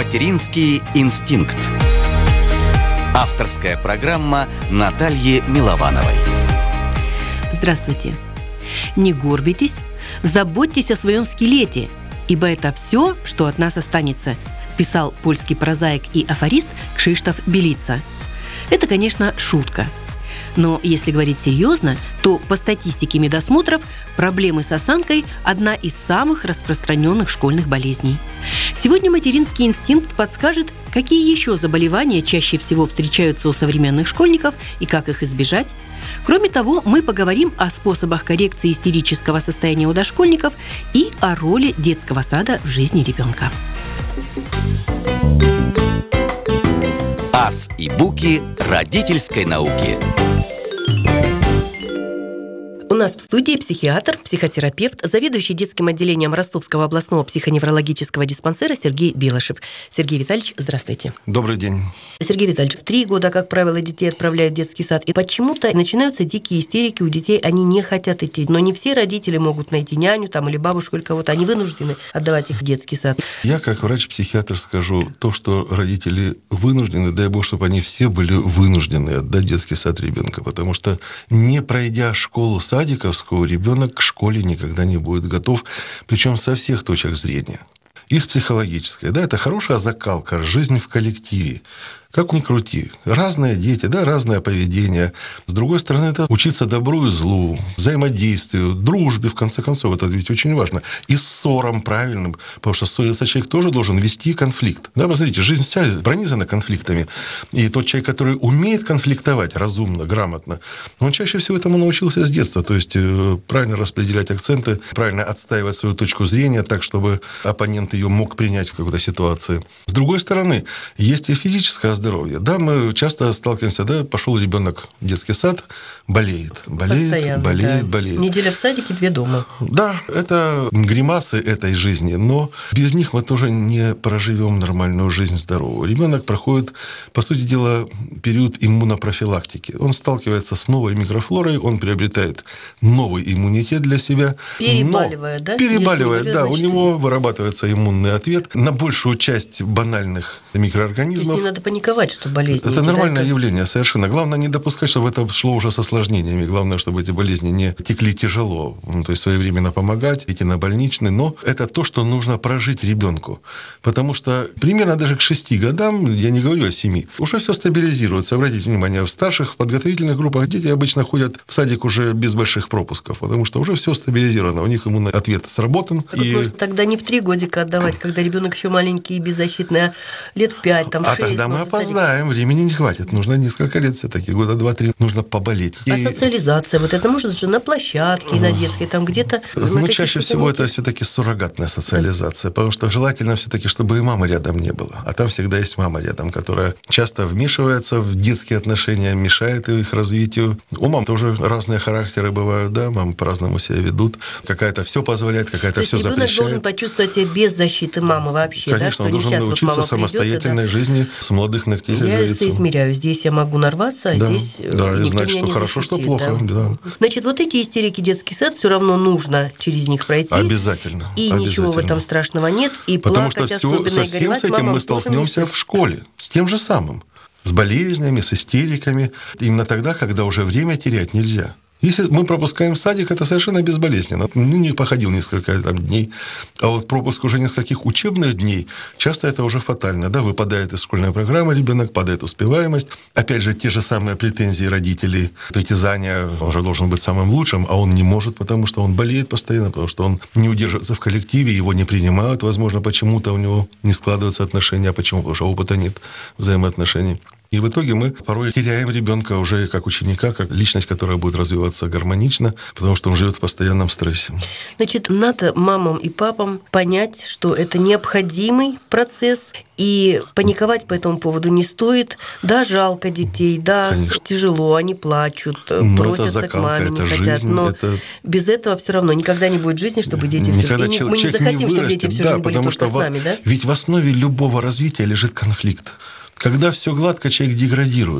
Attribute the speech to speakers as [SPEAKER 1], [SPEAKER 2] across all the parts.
[SPEAKER 1] Материнский инстинкт. Авторская программа Натальи Миловановой.
[SPEAKER 2] Здравствуйте. Не горбитесь, заботьтесь о своем скелете, ибо это все, что от нас останется, писал польский прозаик и афорист Кшиштоф Белица. Это, конечно, шутка. Но если говорить серьезно, то по статистике медосмотров проблемы с осанкой – одна из самых распространенных школьных болезней. Сегодня материнский инстинкт подскажет, какие еще заболевания чаще всего встречаются у современных школьников и как их избежать. Кроме того, мы поговорим о способах коррекции истерического состояния у дошкольников и о роли детского сада в жизни ребенка.
[SPEAKER 1] Ас и буки родительской науки.
[SPEAKER 2] У нас в студии психиатр, психотерапевт, заведующий детским отделением Ростовского областного психоневрологического диспансера Сергей Белышев. Сергей Витальевич, здравствуйте.
[SPEAKER 3] Добрый день.
[SPEAKER 2] Сергей Витальевич, в 3 года, как правило, детей отправляют в детский сад, и почему-то начинаются дикие истерики у детей, они не хотят идти. Но не все родители могут найти няню или бабушку или кого-то, они вынуждены отдавать их в детский сад.
[SPEAKER 3] Я, как врач-психиатр, скажу, то, что родители вынуждены, дай бог, чтобы они все были вынуждены отдать в детский сад ребенка, потому что, не пройдя школу садиковскую, ребенок к школе никогда не будет готов, причем со всех точек зрения. И с психологической. Да, это хорошая закалка, жизнь в коллективе. Как ни крути. Разные дети, разное поведение. С другой стороны, это учиться добру и злу, взаимодействию, дружбе, в конце концов. Это ведь очень важно. И ссорам правильным. Потому что ссориться человек тоже должен вести конфликт. Да, посмотрите, жизнь вся пронизана конфликтами. И тот человек, который умеет конфликтовать разумно, грамотно, он чаще всего этому научился с детства. То есть правильно распределять акценты, правильно отстаивать свою точку зрения так, чтобы оппонент ее мог принять в какой-то ситуации. С другой стороны, есть и физическое здоровье. Да, мы часто сталкиваемся, пошел ребенок в детский сад, болеет.
[SPEAKER 2] Неделя в садике, 2 дома.
[SPEAKER 3] Да, это гримасы этой жизни, но без них мы тоже не проживем нормальную жизнь здоровую. Ребенок проходит, по сути дела, период иммунопрофилактики. Он сталкивается с новой микрофлорой, он приобретает новый иммунитет для себя.
[SPEAKER 2] Перебаливает, да?
[SPEAKER 3] Перебаливает, да. У него вырабатывается иммунный ответ на большую часть банальных микроорганизмов.
[SPEAKER 2] То есть не надо паниковать, что болезнь.
[SPEAKER 3] Это нормальное явление, совершенно. Главное не допускать, чтобы это шло уже с осложнениями. Главное, чтобы эти болезни не текли тяжело. То есть своевременно помогать, идти на больничный. Но это то, что нужно прожить ребенку. Потому что примерно даже к 6 годам, я не говорю о 7, уже все стабилизируется. Обратите внимание, в старших подготовительных группах дети обычно ходят в садик уже без больших пропусков, потому что уже все стабилизировано. У них иммунный ответ сработан.
[SPEAKER 2] Может, тогда не в 3 годика отдавать, когда ребенок еще маленький и беззащитный, а лет в 5, 6.
[SPEAKER 3] А тогда мы опоздаем, времени не хватит. Нужно несколько лет все-таки, года 2-3 нужно поболеть.
[SPEAKER 2] А социализация, это может же на площадке, на детской, где-то...
[SPEAKER 3] Чаще всего это все-таки суррогатная социализация, потому что желательно все-таки, чтобы и мамы рядом не было. А там всегда есть мама рядом, которая часто вмешивается в детские отношения, мешает их развитию. У мам тоже разные характеры бывают, мамы по-разному себя ведут. Какая-то все позволяет, какая-то все запрещает. То есть ребенок должен почувствовать себя без защиты мамы вообще, Конечно, он должен научиться самостоятельной жизни с молодых ногтей, как говорится.
[SPEAKER 2] Я соизмеряю. Здесь я могу нарваться, а здесь никто
[SPEAKER 3] и знать,
[SPEAKER 2] меня
[SPEAKER 3] что
[SPEAKER 2] не
[SPEAKER 3] хорошо,
[SPEAKER 2] защитит,
[SPEAKER 3] что плохо. Да.
[SPEAKER 2] Значит, эти истерики детский сад, все равно нужно через них пройти.
[SPEAKER 3] Обязательно.
[SPEAKER 2] И ничего в этом страшного нет. И
[SPEAKER 3] потому
[SPEAKER 2] плакать
[SPEAKER 3] что
[SPEAKER 2] особенно
[SPEAKER 3] со
[SPEAKER 2] и
[SPEAKER 3] всем
[SPEAKER 2] горевать
[SPEAKER 3] с этим мы столкнемся в школе. С тем же самым. С болезнями, с истериками. Именно тогда, когда уже время терять нельзя. Если мы пропускаем садик, это совершенно безболезненно. Не походил несколько дней. А вот пропуск уже нескольких учебных дней, часто это уже фатально. Выпадает из школьной программы ребенок, падает успеваемость. Опять же, те же самые претензии родителей, притязания, он же должен быть самым лучшим, а он не может, потому что он болеет постоянно, потому что он не удерживается в коллективе, его не принимают, возможно, почему-то у него не складываются отношения. А почему? Потому что опыта нет взаимоотношений. И в итоге мы порой теряем ребенка уже как ученика, как личность, которая будет развиваться гармонично, потому что он живет в постоянном стрессе.
[SPEAKER 2] Значит, надо мамам и папам понять, что это необходимый процесс, и паниковать по этому поводу не стоит. Да, жалко детей,
[SPEAKER 3] Конечно.
[SPEAKER 2] Тяжело, они плачут, просятся к маме, не хотят. Но без этого все равно никогда не будет жизни, чтобы дети все жили. Мы не захотим, чтобы дети всю жизнь были только с нами,
[SPEAKER 3] Ведь в основе любого развития лежит конфликт. Когда все гладко, человек деградирует.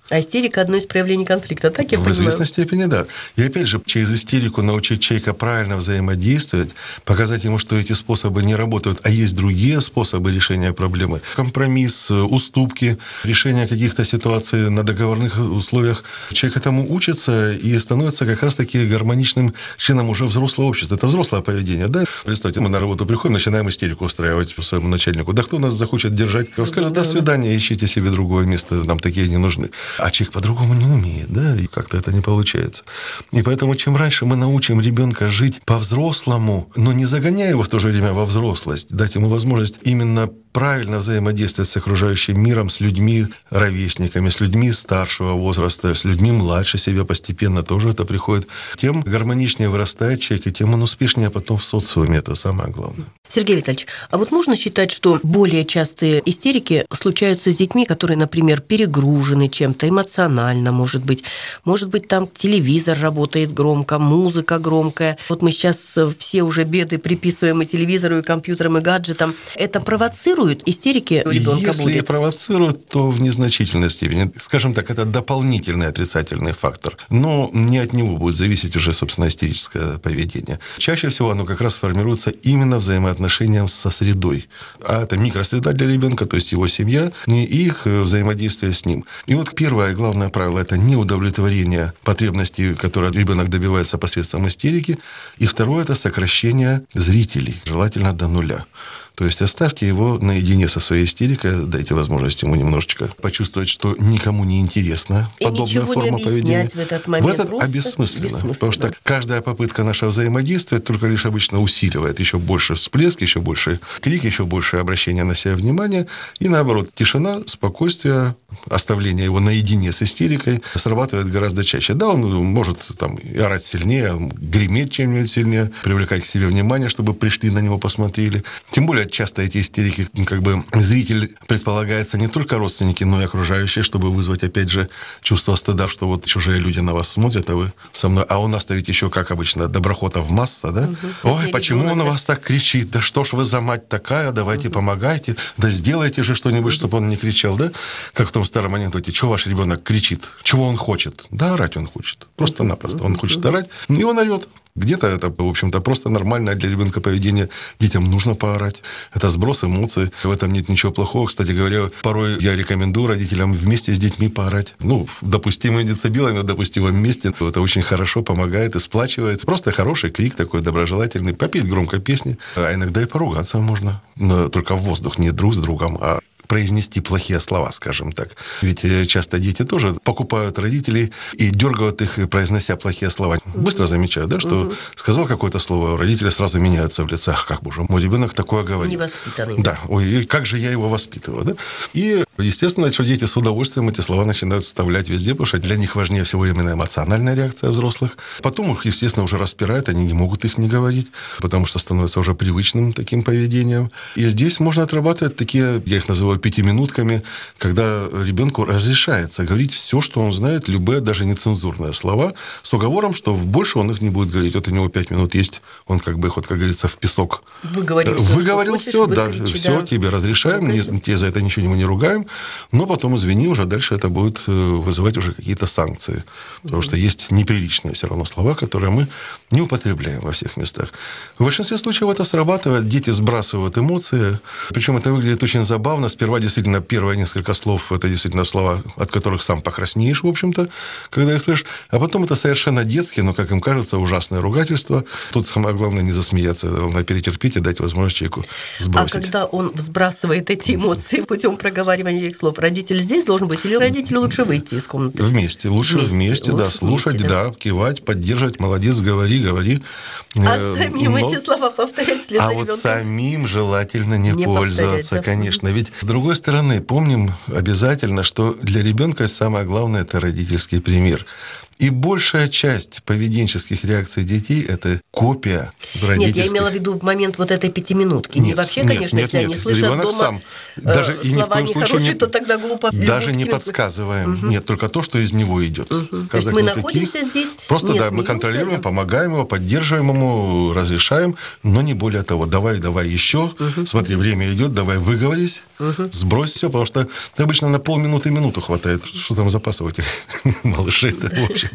[SPEAKER 2] А истерика – одно из проявлений конфликта, так я
[SPEAKER 3] В
[SPEAKER 2] понимаю?
[SPEAKER 3] известной степени, да. И опять же, через истерику научить человека правильно взаимодействовать, показать ему, что эти способы не работают, а есть другие способы решения проблемы. Компромисс, уступки, решение каких-то ситуаций на договорных условиях. Человек этому учится и становится как раз-таки гармоничным членом уже взрослого общества. Это взрослое поведение, да? Представьте, мы на работу приходим, начинаем истерику устраивать своему начальнику. Да кто нас захочет держать? Он скажет: до свидания, ищите себе другое место, нам такие не нужны. А человек по-другому не умеет, да, и как-то это не получается. И поэтому чем раньше мы научим ребенка жить по-взрослому, но не загоняя его в то же время во взрослость, дать ему возможность именно правильно взаимодействовать с окружающим миром, с людьми, ровесниками, с людьми старшего возраста, с людьми младше себя постепенно тоже это приходит, тем гармоничнее вырастает человек, и тем он успешнее потом в социуме. Это самое главное.
[SPEAKER 2] Сергей Витальевич, а вот можно считать, что более частые истерики случаются с детьми, которые, например, перегружены чем-то эмоционально, может быть там телевизор работает громко, музыка громкая. Вот мы сейчас все уже беды приписываем и телевизору, и компьютерам, и гаджетам. Это провоцирует истерики у ребенка?
[SPEAKER 3] Если и провоцирует, то в незначительной степени. Скажем так, это дополнительный отрицательный фактор. Но не от него будет зависеть уже, собственно, истерическое поведение. Чаще всего оно как раз формируется именно взаимоотношением со средой. А это микросреда для ребенка, то есть его семья, и их взаимодействие с ним. И вот первое главное правило – это неудовлетворение потребностей, которые ребенок добивается посредством истерики. И второе – это сокращение зрителей, желательно до нуля. То есть оставьте его наедине со своей истерикой, дайте возможность ему немножечко почувствовать, что никому не интересна подобная форма поведения.
[SPEAKER 2] В этот момент
[SPEAKER 3] в этот обессмысленно. Потому что каждая попытка нашего взаимодействия только лишь обычно усиливает еще больше всплеск, еще больше крик, еще больше обращения на себя внимания. И наоборот, тишина, спокойствие, оставление его наедине с истерикой срабатывает гораздо чаще. Да, он может там и орать сильнее, греметь чем-нибудь сильнее, привлекать к себе внимание, чтобы пришли на него, посмотрели. Тем более часто эти истерики, как бы зритель предполагается не только родственники, но и окружающие, чтобы вызвать, опять же, чувство стыда, что вот чужие люди на вас смотрят, а вы со мной. А у нас-то ведь еще, как обычно, доброхотов масса, да? Ой, почему он на вас так кричит? Да что ж вы за мать такая? Давайте помогайте. Да сделайте же что-нибудь, чтобы он не кричал, да? Как в том старом анекдоте. Чего ваш ребенок кричит? Чего он хочет? Да, орать он хочет. Просто-напросто. Он хочет орать, и он орет. Где-то это, в общем-то, просто нормальное для ребенка поведение. Детям нужно поорать. Это сброс эмоций. В этом нет ничего плохого. Кстати говоря, порой я рекомендую родителям вместе с детьми поорать. Ну, допустимыми децибелами, в допустимом месте. Это очень хорошо помогает и сплачивает. Просто хороший крик такой доброжелательный. Попеть громко песни. А иногда и поругаться можно. Но только в воздух, не друг с другом, а произнести плохие слова, скажем так. Ведь часто дети тоже покупают родителей и дергают их, произнося плохие слова. Быстро замечают, да, что сказал какое-то слово, родители сразу меняются в лицах. Как бы уже мой ребенок такое говорит.
[SPEAKER 2] Невоспитанный.
[SPEAKER 3] Да. Ой, как же я его воспитываю, да? И, естественно, что дети с удовольствием эти слова начинают вставлять везде, потому что для них важнее всего именно эмоциональная реакция взрослых. Потом их, естественно, уже распирает, они не могут их не говорить, потому что становится уже привычным таким поведением. И здесь можно отрабатывать такие, я их называю пятиминутками, когда ребенку разрешается говорить все, что он знает, любые, даже нецензурные слова, с уговором, что больше он их не будет говорить. Вот у него 5 минут есть, он как бы, как говорится, в песок. Выговорил все, да, все, тебе разрешаем, тебе за это ничего не ругаем, но потом, извини, уже дальше это будет вызывать уже какие-то санкции. Потому что есть неприличные все равно слова, которые мы не употребляем во всех местах. В большинстве случаев это срабатывает, дети сбрасывают эмоции, причем это выглядит очень забавно. Сперва действительно первые несколько слов, это действительно слова, от которых сам покраснеешь, в общем-то, когда их слышишь, а потом это совершенно детские, но, как им кажется, ужасное ругательство. Тут самое главное не засмеяться, главное перетерпеть и дать возможность человеку сбросить.
[SPEAKER 2] А когда он сбрасывает эти эмоции путем проговаривания этих слов, родитель здесь должен быть или родителю лучше выйти из комнаты?
[SPEAKER 3] Вместе, лучше вместе, да, слушать, вместе, да, кивать, поддерживать, молодец, говори.
[SPEAKER 2] А самим эти слова повторять вслед за ребенком?
[SPEAKER 3] Вот самим желательно не пользоваться, да? Конечно. Ведь, с другой стороны, помним обязательно, что для ребенка самое главное – это родительский пример. И большая часть поведенческих реакций детей – это копия родительских.
[SPEAKER 2] Нет, я имела в виду в момент вот этой 5-минутки. Не вообще, конечно, если они слышат
[SPEAKER 3] ребенок
[SPEAKER 2] дома
[SPEAKER 3] сам. Даже и ни в коем
[SPEAKER 2] нехорошие, то тогда глупо.
[SPEAKER 3] Даже не подсказываем. Нет, только то, что из него идет.
[SPEAKER 2] То есть мы находимся здесь,
[SPEAKER 3] просто
[SPEAKER 2] не
[SPEAKER 3] да, мы контролируем, помогаем его, поддерживаем ему, разрешаем, но не более того. Давай еще. Смотри, время идет, давай выговорись, сбрось все, потому что обычно на полминуты-минуту хватает, что там запаса у этих малышей-то, в общем.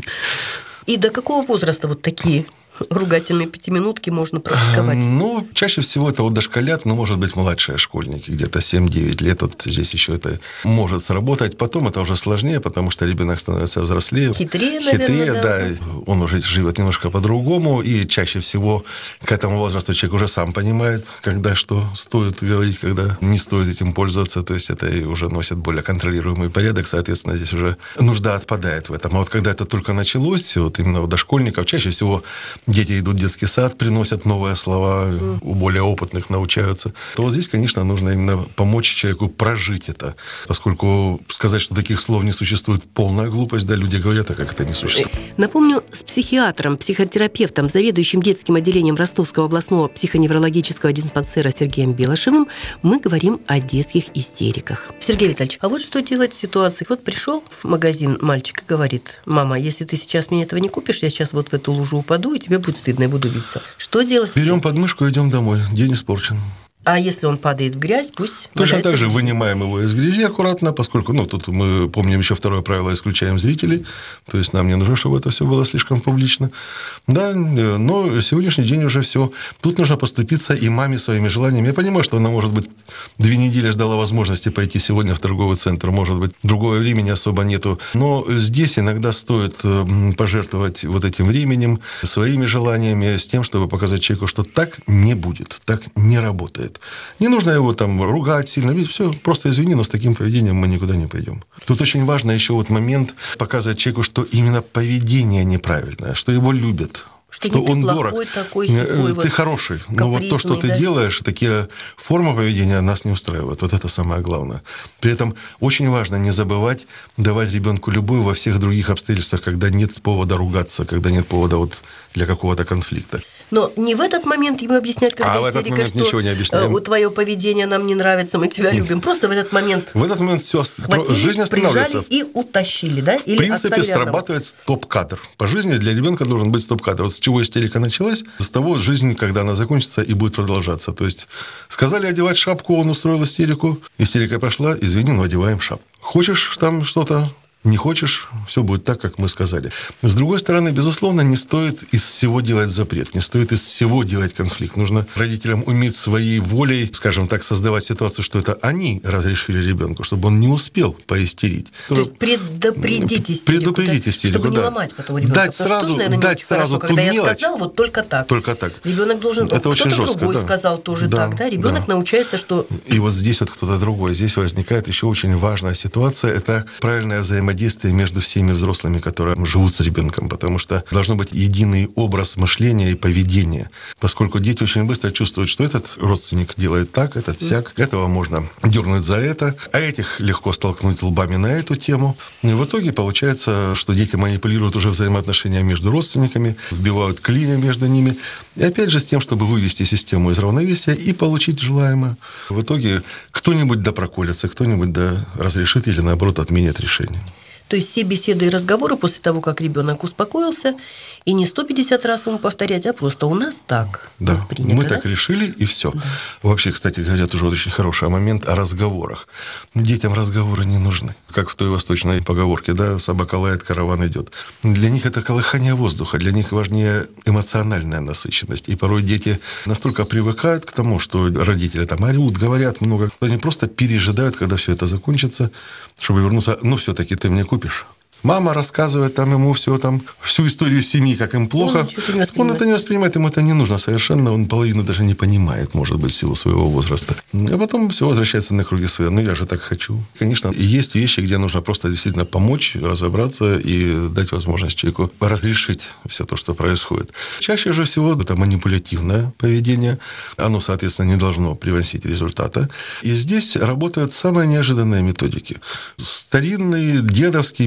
[SPEAKER 2] И до какого возраста вот такие ругательные 5-минутки можно практиковать?
[SPEAKER 3] Ну, чаще всего это вот дошколят, но, может быть, младшие школьники, где-то 7-9 лет, вот здесь еще это может сработать. Потом это уже сложнее, потому что ребенок становится взрослее.
[SPEAKER 2] Хитрее, наверное,
[SPEAKER 3] да. Он уже живет немножко по-другому, и чаще всего к этому возрасту человек уже сам понимает, когда что стоит говорить, когда не стоит этим пользоваться. То есть это уже носит более контролируемый порядок, соответственно, здесь уже нужда отпадает в этом. А вот когда это только началось, вот именно у дошкольников, чаще всего дети идут в детский сад, приносят новые слова, у более опытных научаются. То вот здесь, конечно, нужно именно помочь человеку прожить это. Поскольку сказать, что таких слов не существует, полная глупость, да, люди говорят, а как это не существует.
[SPEAKER 2] Напомню, с психиатром, психотерапевтом, заведующим детским отделением Ростовского областного психоневрологического диспансера Сергеем Белошевым мы говорим о детских истериках. Сергей Витальевич, а вот что делать в ситуации? Вот пришел в магазин мальчик и говорит: мама, если ты сейчас мне этого не купишь, я сейчас вот в эту лужу упаду, и тебе будет стыдно, я буду биться. Что делать?
[SPEAKER 3] Берем подмышку и идем домой. День испорчен.
[SPEAKER 2] А если он падает в грязь, пусть...
[SPEAKER 3] Точно так же вынимаем его из грязи аккуратно, поскольку, тут мы помним еще второе правило, исключаем зрителей, то есть нам не нужно, чтобы это все было слишком публично. Да, но сегодняшний день уже все. Тут нужно поступиться и маме своими желаниями. Я понимаю, что она, может быть, 2 недели ждала возможности пойти сегодня в торговый центр, может быть, другого времени особо нету, но здесь иногда стоит пожертвовать вот этим временем, своими желаниями, с тем, чтобы показать человеку, что так не будет, так не работает. Не нужно его там ругать сильно. Все, просто извини, но с таким поведением мы никуда не пойдем. Тут очень важно еще вот момент показывать человеку, что именно поведение неправильное, что его любят. Что он дорог.
[SPEAKER 2] Такой,
[SPEAKER 3] ты хороший. Но вот то, что ты делаешь, такие формы поведения нас не устраивают. Вот это самое главное. При этом очень важно не забывать давать ребенку любовь во всех других обстоятельствах, когда нет повода ругаться, когда нет повода вот для какого-то конфликта.
[SPEAKER 2] Но не в этот момент ему объяснять, когда истерика,
[SPEAKER 3] в этот момент ничего не объясняем.
[SPEAKER 2] Твое поведение нам не нравится, мы тебя любим. Просто в этот момент
[SPEAKER 3] все, жизнь останавливается.
[SPEAKER 2] Прижали и утащили, да? Или
[SPEAKER 3] в принципе, срабатывает стоп-кадр. По жизни для ребенка должен быть стоп-кадр. Вот с чего истерика началась, с того жизнь, когда она закончится, и будет продолжаться. То есть сказали одевать шапку, он устроил истерику, истерика прошла, извини, но одеваем шапку. Хочешь там что-то? Не хочешь, все будет так, как мы сказали. С другой стороны, безусловно, не стоит из всего делать запрет, не стоит из всего делать конфликт. Нужно родителям уметь своей волей, скажем так, создавать ситуацию, что это они разрешили ребенку, чтобы он не успел поистерить.
[SPEAKER 2] То есть предупредить истерику, чтобы не ломать потом ребенка.
[SPEAKER 3] Дать сразу ту
[SPEAKER 2] когда
[SPEAKER 3] мелочь.
[SPEAKER 2] Я сказал, вот только так.
[SPEAKER 3] Только так.
[SPEAKER 2] Ребенок должен...
[SPEAKER 3] Это очень жестко,
[SPEAKER 2] другой сказал тоже так, да? Ребенок научается, что...
[SPEAKER 3] И вот здесь вот кто-то другой. Здесь возникает еще очень важная ситуация. Это правильное взаимодействие между всеми взрослыми, которые живут с ребенком, потому что должен быть единый образ мышления и поведения, поскольку дети очень быстро чувствуют, что этот родственник делает так, этот сяк, этого можно дернуть за это, а этих легко столкнуть лбами на эту тему. И в итоге получается, что дети манипулируют уже взаимоотношения между родственниками, вбивают клинья между ними, и опять же с тем, чтобы вывести систему из равновесия и получить желаемое. В итоге кто-нибудь проколется, кто-нибудь разрешит или, наоборот, отменит решение.
[SPEAKER 2] То есть все беседы и разговоры после того, как ребенок успокоился, и не 150 раз ему повторять, а просто у нас так.
[SPEAKER 3] Да,
[SPEAKER 2] вот принято,
[SPEAKER 3] мы так решили, и все. Да. Вообще, кстати говоря, тоже очень хороший момент о разговорах. Детям разговоры не нужны. Как в той восточной поговорке, собака лает, караван идет. Для них это колыхание воздуха, для них важнее эмоциональная насыщенность. И порой дети настолько привыкают к тому, что родители орут, говорят много, что они просто пережидают, когда все это закончится, чтобы вернуться, все-таки ты мне купишь. Мама рассказывает ему всю историю семьи, как им плохо. Он это не воспринимает, ему это не нужно совершенно. Он половину даже не понимает, может быть, в силу своего возраста. А потом все возвращается на круги своя. Я же так хочу. Конечно, есть вещи, где нужно просто действительно помочь, разобраться и дать возможность человеку разрешить все то, что происходит. Чаще же всего это манипулятивное поведение. Оно, соответственно, не должно приносить результата. И здесь работают самые неожиданные методики. Старинный дедовский метод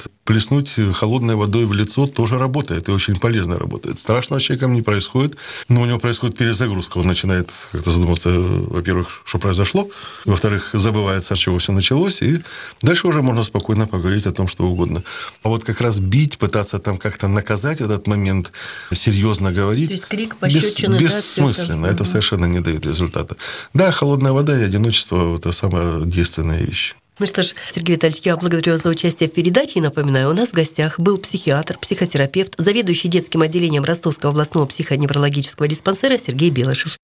[SPEAKER 3] вот плеснуть холодной водой в лицо тоже работает, и очень полезно работает. Страшного с человеком не происходит, но у него происходит перезагрузка. Он начинает как-то задуматься, во-первых, что произошло, во-вторых, забывается, с чего все началось, и дальше уже можно спокойно поговорить о том, что угодно. А вот как раз бить, пытаться там как-то наказать в этот момент, серьезно говорить... То
[SPEAKER 2] есть крик, пощечины,
[SPEAKER 3] бессмысленно, это совершенно не дает результата. Да, холодная вода и одиночество – это самая действенная вещь.
[SPEAKER 2] Ну что ж, Сергей Витальевич, я благодарю вас за участие в передаче. И напоминаю, у нас в гостях был психиатр, психотерапевт, заведующий детским отделением Ростовского областного психоневрологического диспансера Сергей Белышев.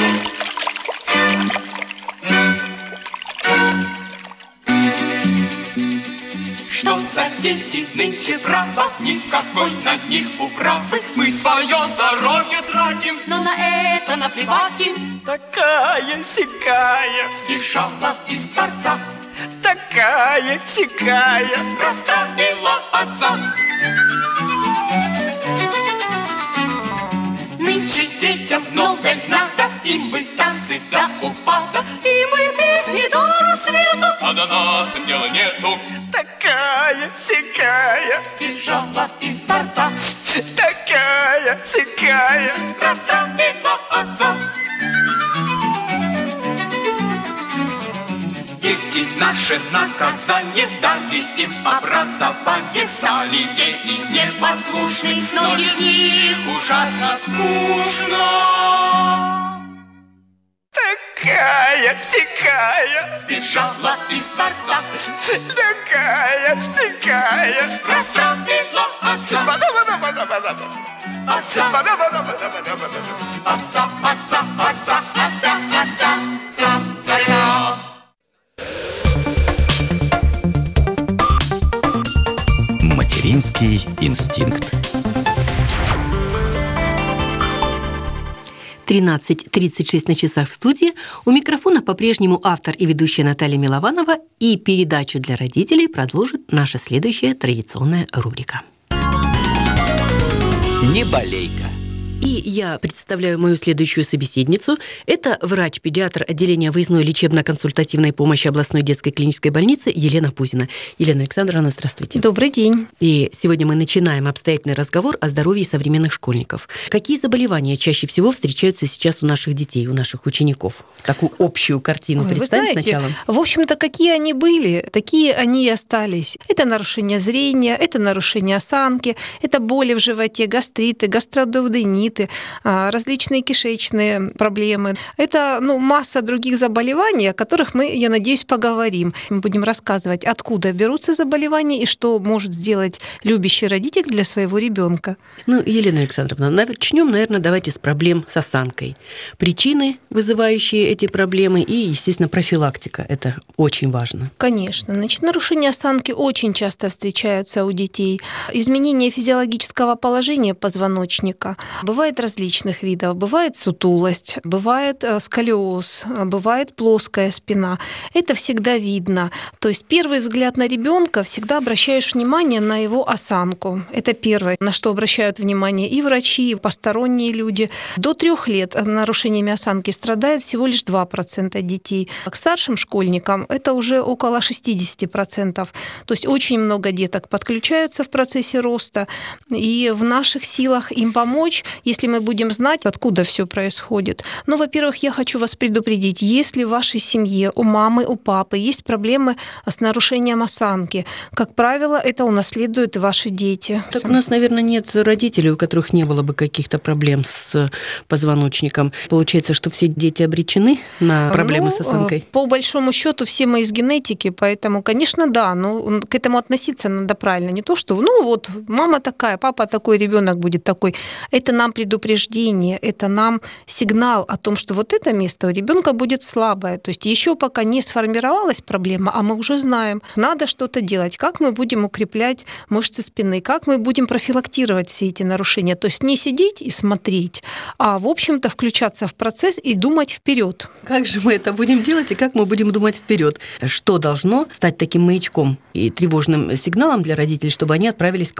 [SPEAKER 4] Что за дети нынче, право, никакой на них управы. Мы свое здоровье тратим, но на это наплевать им.
[SPEAKER 5] Такая-сякая
[SPEAKER 4] Сбежала из дворца,
[SPEAKER 5] такая-сякая
[SPEAKER 4] расстроила отца. Нынче детям много надо, им бы танцы до упада, и мы песни до рассвета, а до нас дела нету.
[SPEAKER 5] Такая-сякая
[SPEAKER 4] Сбежала из дворца,
[SPEAKER 5] такая-сякая
[SPEAKER 4] расстроила отца. Дети наши наказание дали им образование. Стали дети непослушны, но без них ужасно скучно.
[SPEAKER 5] Такая-сякая
[SPEAKER 4] Сбежала из дворца,
[SPEAKER 5] такая-сякая
[SPEAKER 4] расстроила отца. Отца, отца, отца, отца, отца, отца, отца.
[SPEAKER 1] Материнский инстинкт.
[SPEAKER 2] 13:36 на часах в студии. У микрофона по-прежнему автор и ведущая Наталья Милованова. И передачу для родителей продолжит наша следующая традиционная рубрика.
[SPEAKER 1] Не болейка.
[SPEAKER 2] И я представляю мою следующую собеседницу. Это врач-педиатр отделения выездной лечебно-консультативной помощи областной детской клинической больницы Елена Пузина. Елена Александровна, здравствуйте.
[SPEAKER 6] Добрый день.
[SPEAKER 2] И сегодня мы начинаем обстоятельный разговор о здоровье современных школьников. Какие заболевания чаще всего встречаются сейчас у наших детей, у наших учеников? Такую общую картину представим сначала.
[SPEAKER 6] В общем-то, какие они были, такие они и остались. Это нарушение зрения, это нарушение осанки, это боли в животе, гастриты, гастродуодениты, различные кишечные проблемы. Это масса других заболеваний, о которых мы, я надеюсь, поговорим. Мы будем рассказывать, откуда берутся заболевания и что может сделать любящий родитель для своего ребенка.
[SPEAKER 2] Елена Александровна, начнем, наверное, давайте с проблем с осанкой. Причины, вызывающие эти проблемы, и, естественно, профилактика. Это очень важно.
[SPEAKER 6] Конечно. Нарушения осанки очень часто встречаются у детей. Изменение физиологического положения позвоночника бывает различных видов. Бывает сутулость, бывает сколиоз, бывает плоская спина. Это всегда видно. То есть первый взгляд на ребенка всегда обращаешь внимание на его осанку. Это первое, на что обращают внимание и врачи, и посторонние люди. До 3 лет нарушениями осанки страдает всего лишь 2% детей. К старшим школьникам это уже около 60%. То есть очень много деток подключаются в процессе роста, и в наших силах им помочь, если мы будем знать, откуда все происходит. Во-первых, я хочу вас предупредить, если в вашей семье, у мамы, у папы есть проблемы с нарушением осанки, как правило, это унаследуют и ваши дети.
[SPEAKER 2] Так у нас, наверное, нет родителей, у которых не было бы каких-то проблем с позвоночником. Получается, что все дети обречены на проблемы с осанкой?
[SPEAKER 6] По большому счету, все мы из генетики, поэтому, конечно, да, но к этому относиться надо правильно. Не то, что, мама такая, папа такой, ребенок будет такой. Это нам предупреждение, это нам сигнал о том, что вот это место у ребенка будет слабое. То есть еще пока не сформировалась проблема, а мы уже знаем, надо что-то делать, как мы будем укреплять мышцы спины, как мы будем профилактировать все эти нарушения. То есть не сидеть и смотреть, а, в общем-то, включаться в процесс и думать вперед.
[SPEAKER 2] Как же мы это будем делать и как мы будем думать вперед? Что должно стать таким маячком и тревожным сигналом для родителей, чтобы они отправились к вам?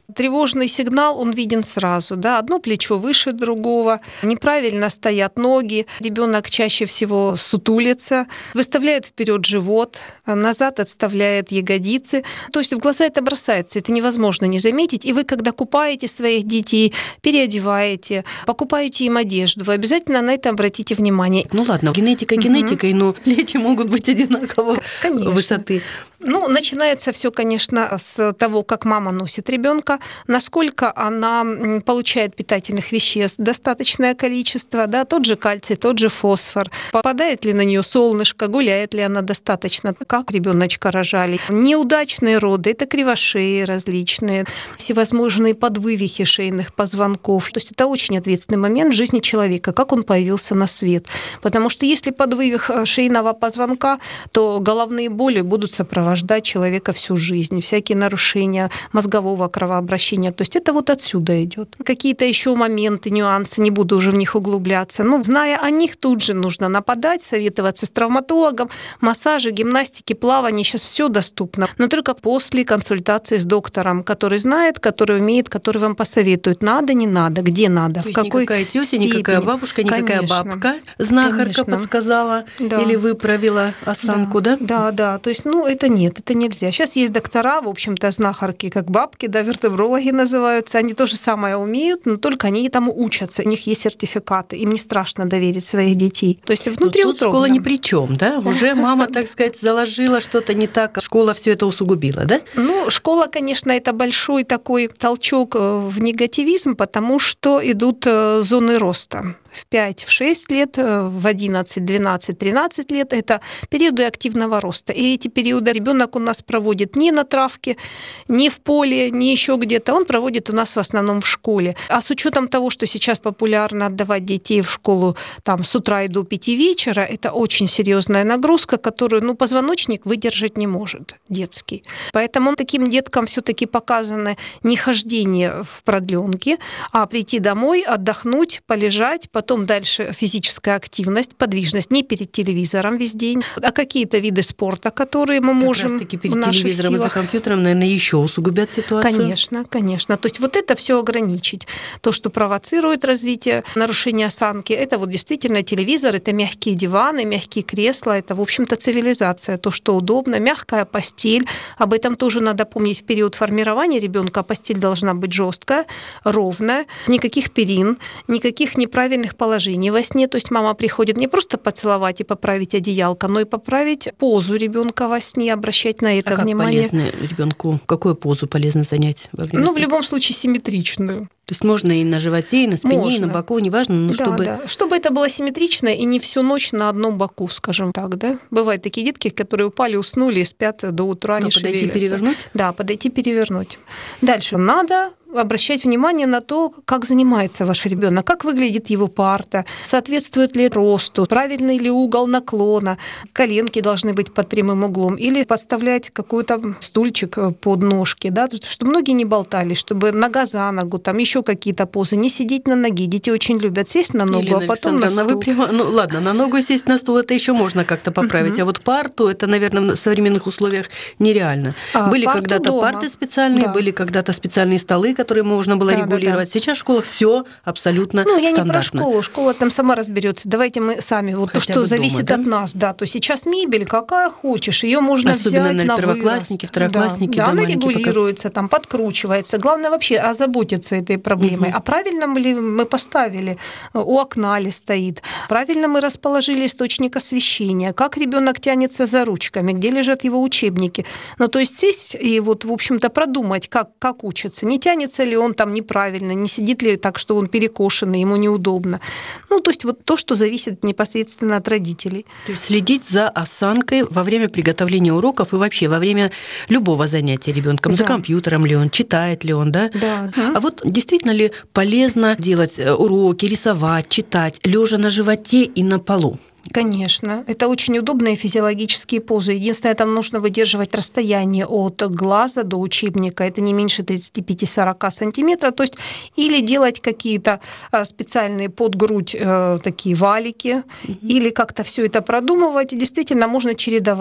[SPEAKER 6] Тревожный сигнал, он виден сразу. Да? Одно плечо выше другого, неправильно стоят ноги, ребенок чаще всего сутулится, выставляет вперед живот, назад отставляет ягодицы. То есть в глаза это бросается, это невозможно не заметить. И вы, когда купаете своих детей, переодеваете, покупаете им одежду, вы обязательно на это обратите внимание.
[SPEAKER 2] Ну ладно, генетика генетикой, но плечи могут быть одинаково высоты.
[SPEAKER 6] Ну, начинается все, конечно, с того, как мама носит ребенка, насколько она получает питательных веществ, достаточное количество, да, тот же кальций, тот же фосфор, попадает ли на нее солнышко, гуляет ли она достаточно, как ребеночка рожали. Неудачные роды – это кривошеи различные, всевозможные подвывихи шейных позвонков. То есть это очень ответственный момент в жизни человека, как он появился на свет. Потому что если подвывих шейного позвонка, то головные боли будут сопровождать человека всю жизнь, всякие нарушения мозгового кровообращения. То есть это вот отсюда идет. Какие-то еще моменты, нюансы, не буду уже в них углубляться. Но зная о них, тут же нужно нападать, советоваться с травматологом, массажи, гимнастики, плавание, сейчас все доступно. Но только после консультации с доктором, который знает, который умеет, который вам посоветует, надо, не надо, где надо,
[SPEAKER 2] то
[SPEAKER 6] в какой
[SPEAKER 2] никакая тетя,
[SPEAKER 6] степени.
[SPEAKER 2] Никакая бабушка, никакая бабка, знахарка подсказала или выправила осанку, да?
[SPEAKER 6] Да. То есть, это нет, это нельзя. Сейчас есть доктора, в общем-то, знахарки, как бабки, да, вертебрологи называются. Они то же самое умеют, но только они этому учатся. У них есть сертификаты. Им не страшно доверить своих детей. То есть внутриутробно.
[SPEAKER 2] Тут школа ни при чем, да? Уже мама, так сказать, заложила что-то не так, школа все это усугубила, да?
[SPEAKER 6] Школа, конечно, это большой такой толчок в негативизм, потому что идут зоны роста. В 5, в 6 лет, в 11, 12, 13 лет – это периоды активного роста. И эти периоды ребенок у нас проводит не на травке, не в поле, не еще где-то. Он проводит у нас в основном в школе. А с учетом того, что сейчас популярно отдавать детей в школу с утра и до 5 вечера, это очень серьезная нагрузка, которую позвоночник выдержать не может, детский. Поэтому таким деткам все-таки показано не хождение в продленке, а прийти домой, отдохнуть, полежать, потом дальше физическая активность, подвижность, не перед телевизором весь день, а какие-то виды спорта, которые мы можем
[SPEAKER 2] как раз-таки перед телевизором и за компьютером, наверное, еще усугубят ситуацию.
[SPEAKER 6] Конечно. То есть вот это все ограничить. То, что провоцирует развитие нарушения осанки, это вот действительно телевизор, это мягкие диваны, мягкие кресла, это, в общем-то, цивилизация, то, что удобно, мягкая постель. Об этом тоже надо помнить в период формирования ребенка. Постель должна быть жесткая, ровная, никаких перин, никаких неправильных положений во сне. То есть мама приходит не просто поцеловать и поправить одеялко, но и поправить позу ребенка во сне, обращать на это внимание.
[SPEAKER 2] Как полезно ребенку, какую позу полезно занять во время сна?
[SPEAKER 6] В любом случае симметричную.
[SPEAKER 2] То есть можно и на животе, и на спине, и на боку, неважно, но
[SPEAKER 6] чтобы это было симметрично и не всю ночь на одном боку, скажем так, да? Бывают такие детки, которые упали, уснули и спят до утра, не шевелятся.
[SPEAKER 2] Подойти перевернуть?
[SPEAKER 6] Да, подойти перевернуть. Дальше надо обращать внимание на то, как занимается ваш ребенок, как выглядит его парта, соответствует ли росту, правильный ли угол наклона, коленки должны быть под прямым углом, или подставлять какой-то стульчик под ножки, да, чтобы ноги не болтались, чтобы нога за ногу, еще какие-то позы, не сидеть на ноге. Дети очень любят сесть на ногу,
[SPEAKER 2] Елена
[SPEAKER 6] а потом на стул.
[SPEAKER 2] Ладно, на ногу сесть на стул это еще можно как-то поправить, а вот парту это, наверное, в современных условиях нереально. Были когда-то парты специальные, были когда-то специальные столы, которые можно было регулировать. Сейчас в школах все абсолютно стандартно.
[SPEAKER 6] Я не про школу. Школа там сама разберется. Давайте мы сами. Вот то, что зависит от нас. Да, то сейчас мебель какая хочешь, ее можно
[SPEAKER 2] особенно
[SPEAKER 6] взять на
[SPEAKER 2] первоклассники, второклассники.
[SPEAKER 6] Да, она регулируется, подкручивается. Главное вообще озаботиться этой проблемой. А правильно ли мы поставили? У окна ли стоит? Правильно мы расположили источник освещения? Как ребенок тянется за ручками? Где лежат его учебники? То есть сесть и в общем-то продумать, как учится. Не тянется ли он там неправильно, не сидит ли так, что он перекошенный, ему неудобно. То есть вот то, что зависит непосредственно от родителей.
[SPEAKER 2] То есть следить за осанкой во время приготовления уроков и вообще во время любого занятия ребенком. За компьютером ли он, читает ли он, да?
[SPEAKER 6] Да.
[SPEAKER 2] А вот действительно ли полезно делать уроки, рисовать, читать, лежа на животе и на полу?
[SPEAKER 6] Конечно. Это очень удобные физиологические позы. Единственное, там нужно выдерживать расстояние от глаза до учебника. Это не меньше 35-40 сантиметров. То есть или делать какие-то специальные под грудь такие валики, или как-то все это продумывать. И действительно можно чередовать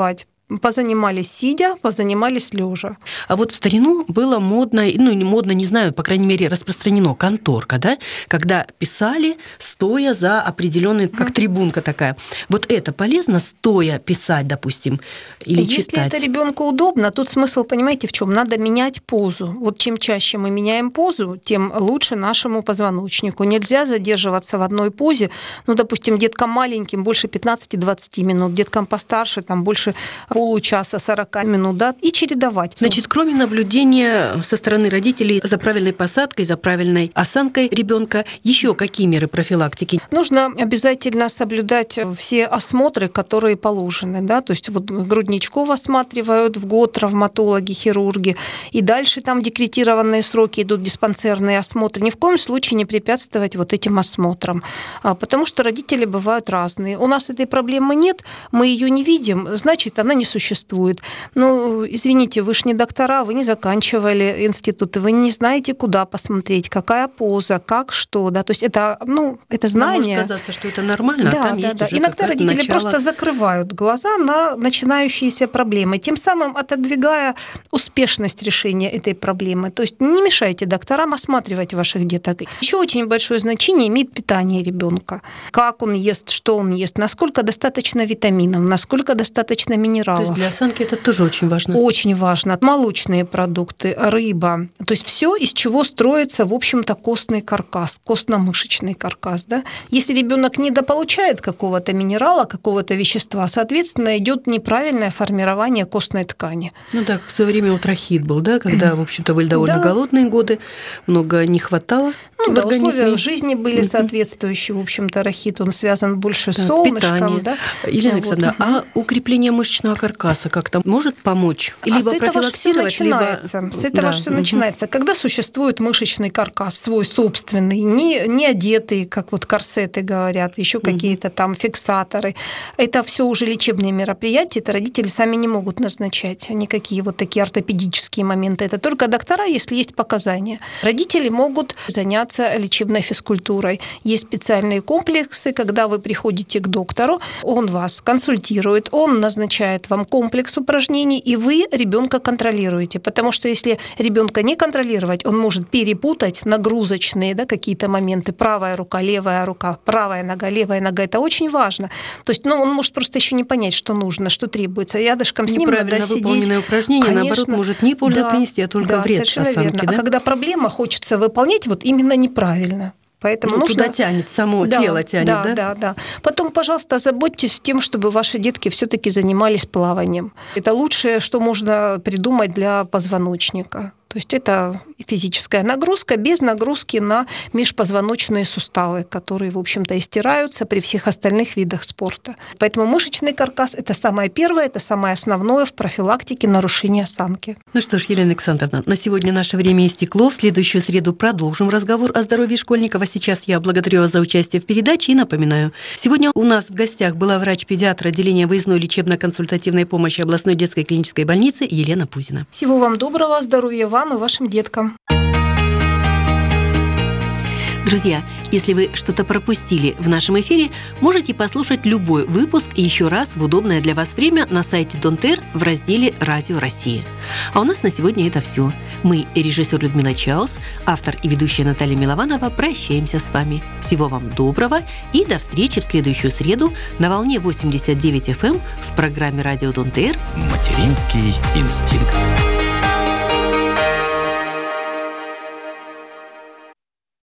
[SPEAKER 6] Позанимались сидя, позанимались лежа.
[SPEAKER 2] А вот в старину было модно, не модно, не знаю, по крайней мере, распространено конторка, да, когда писали, стоя за определенной, как трибунка такая. Вот это полезно, стоя писать, допустим, или читать?
[SPEAKER 6] Если это ребенку удобно, тут смысл, понимаете, в чем? Надо менять позу. Вот чем чаще мы меняем позу, тем лучше нашему позвоночнику. Нельзя задерживаться в одной позе, допустим, деткам маленьким больше 15-20 минут, деткам постарше там больше получаса, 40 минут, да, и чередовать.
[SPEAKER 2] Значит, кроме наблюдения со стороны родителей за правильной посадкой, за правильной осанкой ребенка, еще какие меры профилактики?
[SPEAKER 6] Нужно обязательно соблюдать все осмотры, которые положены, да, то есть вот грудничков осматривают в год травматологи, хирурги, и дальше там декретированные сроки идут диспансерные осмотры. Ни в коем случае не препятствовать вот этим осмотрам, потому что родители бывают разные. У нас этой проблемы нет, мы ее не видим, значит, она не существует. Извините, вы ж не доктора, вы не заканчивали институты, вы не знаете, куда посмотреть, какая поза, как что, да, то есть это знание.
[SPEAKER 2] Может казаться, что это нормально,
[SPEAKER 6] да,
[SPEAKER 2] а там есть уже
[SPEAKER 6] иногда родители
[SPEAKER 2] начало.
[SPEAKER 6] просто закрывают глаза на начинающиеся проблемы, тем самым отодвигая успешность решения этой проблемы. То есть не мешайте докторам осматривать ваших деток. Еще очень большое значение имеет питание ребенка. Как он ест, что он ест, насколько достаточно витаминов, насколько достаточно минералов.
[SPEAKER 2] То есть для осанки это тоже очень важно.
[SPEAKER 6] Очень важно. Молочные продукты, рыба. То есть все, из чего строится, в общем-то, костный каркас, костно-мышечный каркас. Да? Если ребенок недополучает какого-то минерала, какого-то вещества, соответственно, идет неправильное формирование костной ткани.
[SPEAKER 2] Как в свое время трахеид был, да, когда, в общем-то, были довольно голодные годы, много не хватало в организме.
[SPEAKER 6] Условия в жизни были соответствующие. В общем-то, рахит, он связан больше с солнышком. Да?
[SPEAKER 2] Елена Александровна, а укрепление мышечного каркаса как-то может помочь? Либо
[SPEAKER 6] с этого все начинается.
[SPEAKER 2] Либо...
[SPEAKER 6] С этого все начинается. Когда существует мышечный каркас свой собственный, не одетый, как вот корсеты говорят, еще какие-то там фиксаторы, это все уже лечебные мероприятия, это родители сами не могут назначать никакие вот такие ортопедические моменты. Это только доктора, если есть показания. Родители могут заняться лечебной физкультурой. Есть специальные комплексы, когда вы приходите к доктору, он вас консультирует, он назначает вам комплекс упражнений, и вы ребенка контролируете. Потому что если ребенка не контролировать, он может перепутать нагрузочные, да, какие-то моменты. Правая рука, левая рука, правая нога, левая нога. Это очень важно. То есть, он может просто еще не понять, что нужно, что требуется. Рядышком с ним надо сидеть.
[SPEAKER 2] Выполненное упражнение, конечно, наоборот, может не пользу принести, а только вред
[SPEAKER 6] совершенно
[SPEAKER 2] осанке.
[SPEAKER 6] Верно.
[SPEAKER 2] Да?
[SPEAKER 6] А когда проблема, хочется выполнять вот именно неправильно. Поэтому нужно...
[SPEAKER 2] Туда тянет, само тело тянет, да?
[SPEAKER 6] Да. Потом, пожалуйста, озаботьтесь тем, чтобы ваши детки все-таки занимались плаванием. Это лучшее, что можно придумать для позвоночника. То есть это физическая нагрузка без нагрузки на межпозвоночные суставы, которые, в общем-то, и стираются при всех остальных видах спорта. Поэтому мышечный каркас – это самое первое, это самое основное в профилактике нарушения осанки.
[SPEAKER 2] Ну что ж, Елена Александровна, на сегодня наше время истекло. В следующую среду продолжим разговор о здоровье школьников. А сейчас я благодарю вас за участие в передаче и напоминаю. Сегодня у нас в гостях была врач-педиатр отделения выездной лечебно-консультативной помощи областной детской клинической больницы Елена Пузина. Всего вам доброго, здоровья вам и вашим деткам. Друзья, если вы что-то пропустили в нашем эфире, можете послушать любой выпуск еще раз в удобное для вас время на сайте Донтер в разделе «Радио России». А у нас на сегодня это все. Мы, режиссер Людмила Чаус, автор и ведущая Наталья Милованова, прощаемся с вами. Всего вам доброго и до встречи в следующую среду на волне 89 FM в программе «Радио Донтер».
[SPEAKER 1] Материнский инстинкт.